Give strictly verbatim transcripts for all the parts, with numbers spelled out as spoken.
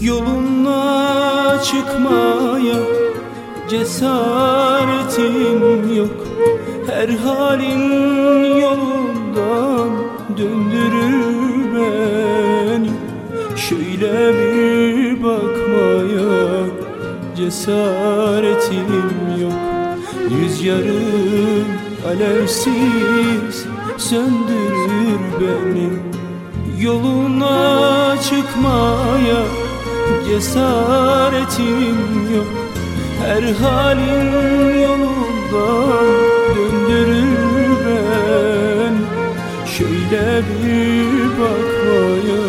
Yoluna çıkmaya cesaretim yok. Her halin yolundan döndürür beni. Şöyle bir bakmaya cesaretim yok. Rüzgarım alevsiz söndürür beni. Yoluna çıkmaya cesaretim yok. Her halin yolundan döndürür beni. Şöyle bir bakmaya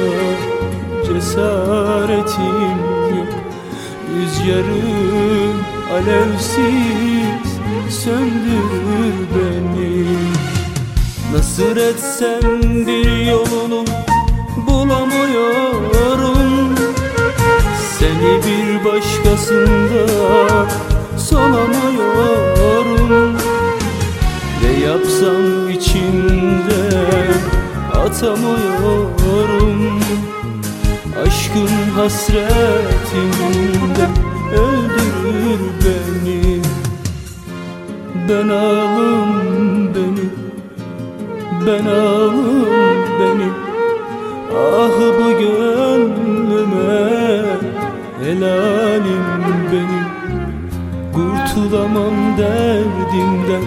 cesaretim yok. Rüzgarım alevsiz söndürür beni. Nasıl etsem bir yolunu bulamıyorum. Seni bir başkasında solamıyorum. Ne yapsam içimde atamıyorum. Aşkın hasretinden öldürür beni. Ben ağlım benim, ben ağlım benim. Ah bu gönlüme helalim benim. Kurtulamam derdimden,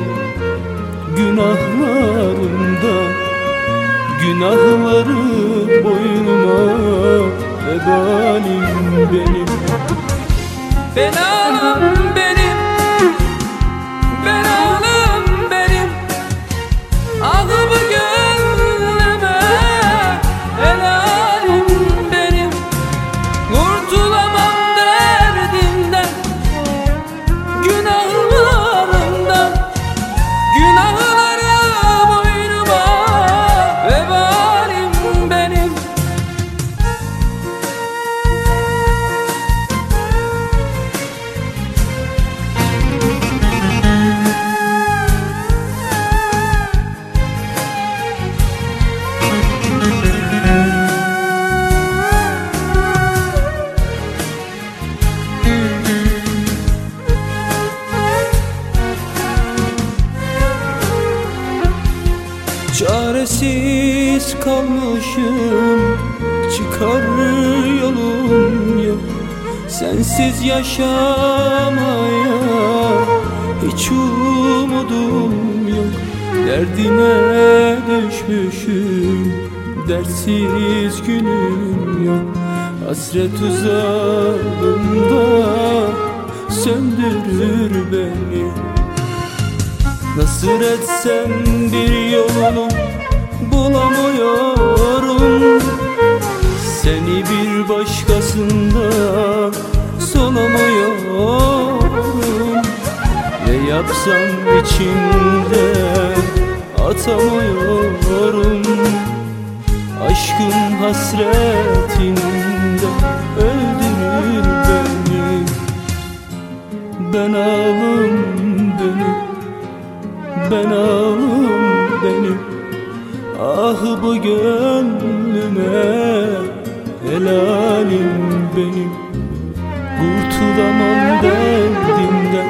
günahlarımdan. Günahları boynuma vebalim benim. Ben ağlım benim, ben ağlım benim. Ah bu gönlüme helalim benim. Kurtulamam derdimden, günahlarımdan. Günahları boynuma vebalim benim. Çaresiz kalmışım, çıkar yolum yok. Sensiz yaşamaya hiç umudum yok. Derdime düşmüşüm, dertsiz günüm yok. Hasret uzağında söndürür beni. Nasıl etsem bir yolunu bulamıyorum. Seni bir başkasında solamıyorum. Ne yapsam içimde atamıyorum. Aşkın hasretinden öldürür beni. Ben ağlım benim, ben ağlım benim. Ah bu gönlüme helalim benim. Kurtulamam derdimden,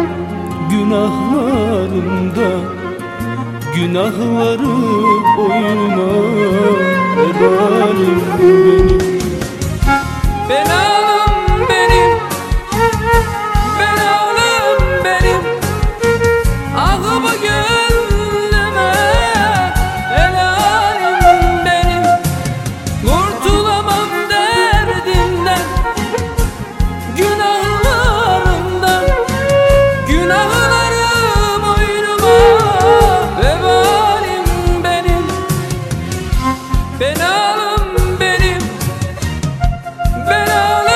günahlarımdan. Günahları boynuma vebalim benim. Ben ağlım benim, ben ağlım benim. Ah bu gönlüme helalim benim. Kurtulamam derdimden, günahlarımdan. Günahları boynuma vebalim benim. Ben ağlım benim, ben ağlım.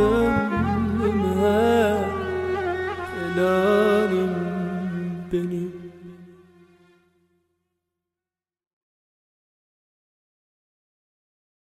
gönlüme helalim benim.